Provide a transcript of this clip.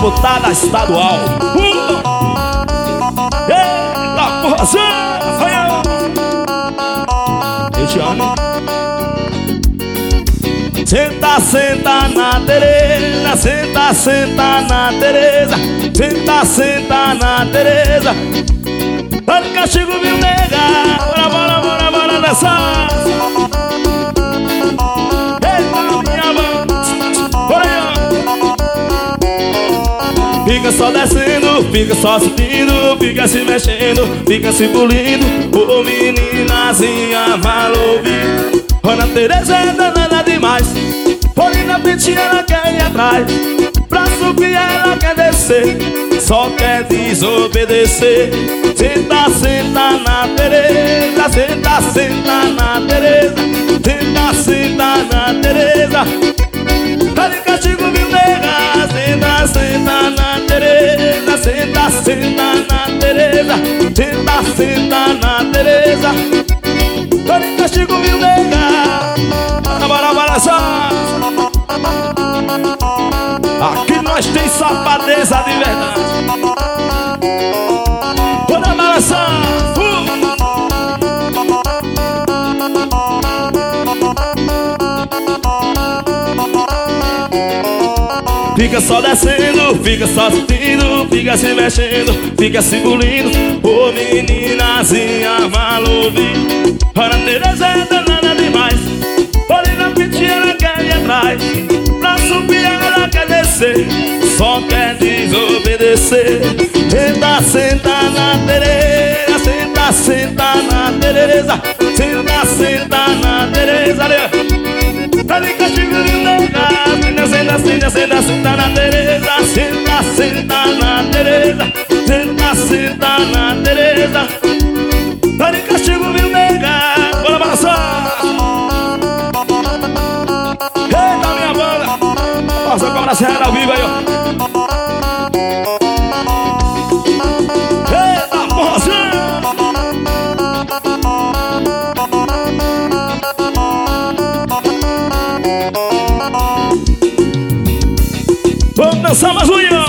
disputada estadual. Eita porra, senta, senta na Tereza, senta, senta na Tereza, senta, senta na Tereza. Tá de castigo, viu, nega? Bora, bora, bora, bora dançar. Eita, minha mão. Bora aí, ó. Fica só descendo, fica só subindo, fica se mexendo, fica se pulindo. Ô meninazinha, vai ouvir. Ana Tereza é danada demais. Porém na frente ela quer ir atrás. Pra subir ela quer descer, só quer desobedecer. Senta, senta na Tereza, senta, senta na Tereza, senta, senta na Tereza. Tá de castigo, viu, nega? Senta, senta na Tereza, senta, senta na Tereza, senta, senta na Tereza. Tá de castigo, viu, nega? Bora, bora, só. Aqui nós tem safadeza de verdade. Bora balançar. Fica só descendo, fica só subindo, fica se mexendo, fica se engolindo. Ô meninazinha, vai ouvir. Ana Tereza é danada demais. Porém na frente ela quer ir atrás. Pra subir ela quer descer, só quer desobedecer. Senta, senta na Tereza, senta, senta na Tereza, senta, senta na Tereza. Tá de castigo, de nega. Senta, senta, senta, senta na Tereza, senta, senta na Tereza, senta, senta na Tereza. Tá de castigo, viu, nega? Bora balançar. Eita, minha banda. Nossa, como na serra ao vivo aí, ó. Eita, porra, vamos dançar mais unha.